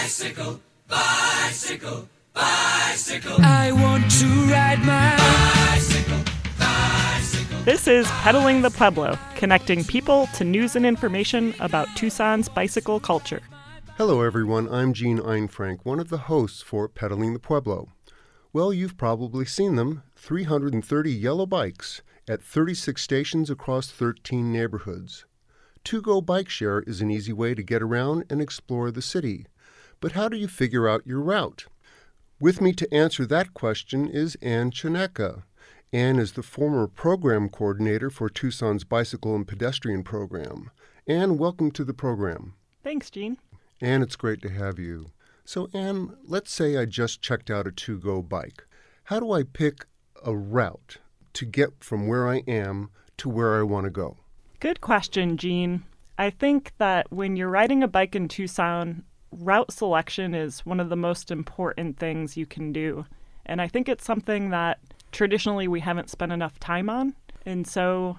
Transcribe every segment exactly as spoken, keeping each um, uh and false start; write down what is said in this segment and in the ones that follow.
Bicycle, bicycle, bicycle. I want to ride my bicycle, bicycle. This is Pedaling the Pueblo, connecting people to news and information about Tucson's bicycle culture. Hello everyone, I'm Gene Einfrank, one of the hosts for Pedaling the Pueblo. Well, you've probably seen them, three hundred thirty yellow bikes at thirty-six stations across thirteen neighborhoods. To Go Bike Share is an easy way to get around and explore the city. But how do you figure out your route? With me to answer that question is Ann Choneka. Ann is the former program coordinator for Tucson's Bicycle and Pedestrian Program. Ann, welcome to the program. Thanks, Gene. Ann, it's great to have you. So, Ann, let's say I just checked out a To Go bike. How do I pick a route to get from where I am to where I want to go? Good question, Gene. I think that when you're riding a bike in Tucson, route selection is one of the most important things you can do. And I think it's something that traditionally we haven't spent enough time on. And so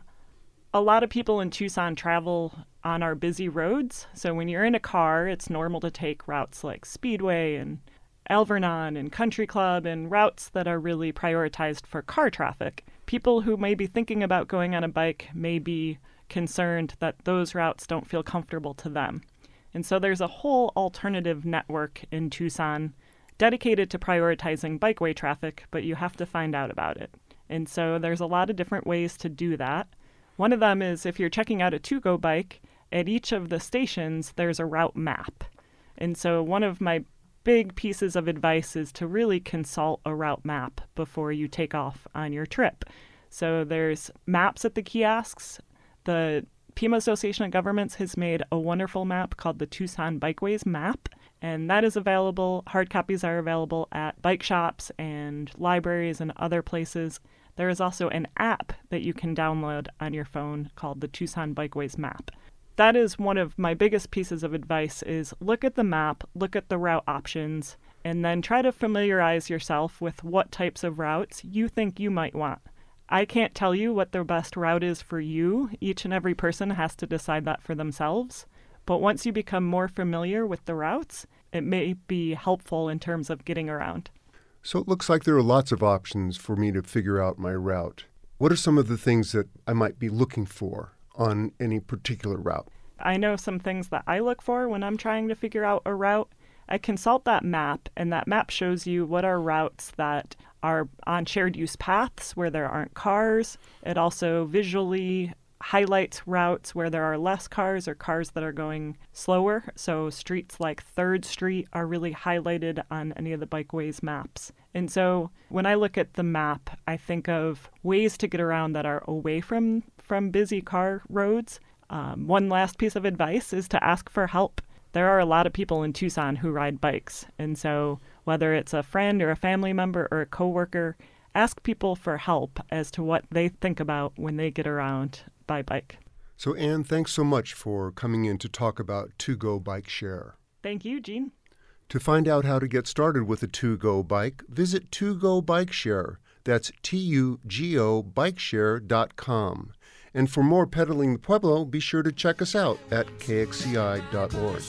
a lot of people in Tucson travel on our busy roads. So when you're in a car, it's normal to take routes like Speedway and Alvernon and Country Club and routes that are really prioritized for car traffic. People who may be thinking about going on a bike may be concerned that those routes don't feel comfortable to them. And so there's a whole alternative network in Tucson dedicated to prioritizing bikeway traffic, but you have to find out about it. And so there's a lot of different ways to do that. One of them is if you're checking out a To Go bike, at each of the stations, there's a route map. And so one of my big pieces of advice is to really consult a route map before you take off on your trip. So there's maps at the kiosks. The Pima Association of Governments has made a wonderful map called the Tucson Bikeways Map, and that is available. Hard copies are available at bike shops and libraries and other places. There is also an app that you can download on your phone called the Tucson Bikeways Map. That is one of my biggest pieces of advice is look at the map, look at the route options, and then try to familiarize yourself with what types of routes you think you might want. I can't tell you what the best route is for you. Each and every person has to decide that for themselves. But once you become more familiar with the routes, it may be helpful in terms of getting around. So it looks like there are lots of options for me to figure out my route. What are some of the things that I might be looking for on any particular route? I know some things that I look for when I'm trying to figure out a route. I consult that map, and that map shows you what are routes that are on shared use paths where there aren't cars. It also visually highlights routes where there are less cars or cars that are going slower. So streets like third Street are really highlighted on any of the bikeways maps. And so when I look at the map, I think of ways to get around that are away from, from busy car roads. Um, one last piece of advice is to ask for help. There are a lot of people in Tucson who ride bikes. And so whether it's a friend or a family member or a coworker, ask people for help as to what they think about when they get around by bike. So, Ann, thanks so much for coming in to talk about To Go Bike Share. Thank you, Gene. To find out how to get started with a To Go bike, visit To Go Bike Share. That's T U G O bikeshare dot com. And for more Pedaling the Pueblo, be sure to check us out at K X C I dot org.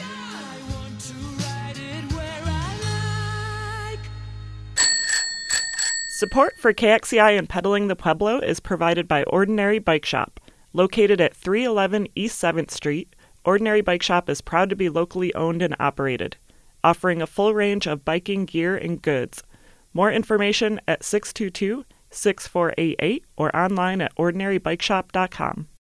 Support for K X C I and Pedaling the Pueblo is provided by Ordinary Bike Shop. Located at three eleven East seventh Street, Ordinary Bike Shop is proud to be locally owned and operated, offering a full range of biking gear and goods. More information at six two two, six four eight eight or online at ordinary bike shop dot com.